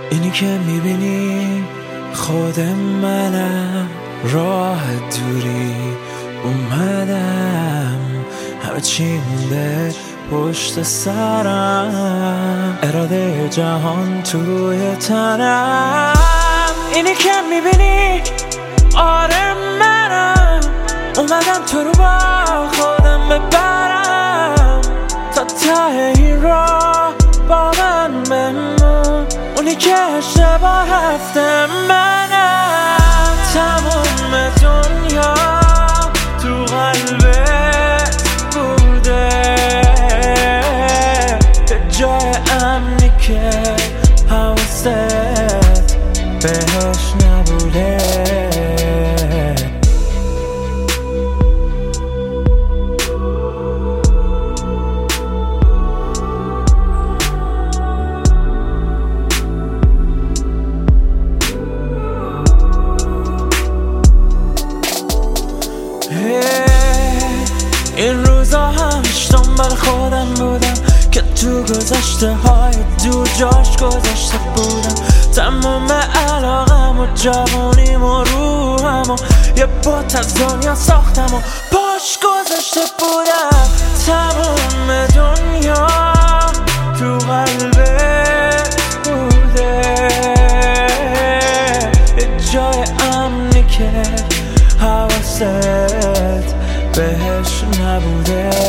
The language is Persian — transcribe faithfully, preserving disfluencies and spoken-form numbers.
اینی که میبینی خود منم، راه دوری اومدم، همه چی مونده پشت سرم، اراده جهان توی تنم. اینی که میبینی آره منم، اومدم تو رو با خودم ببرم تا ته این راه با من بمون. اونی که شبا هفته منم، تموم دنیا تو قلبت بوده، به جای امنی که حواست بهش نبوده. این روزا همش دنبال خودم بودم که تو گذشته های دور جاش گذاشته بودم. تمام علاقم و جوانیم و روحم و یه بات از دنیا ساختم و پاش گذاشته بودم. تمام دنیا تو قلبت بوده، یه جای امنی که حواست بهش نبوده.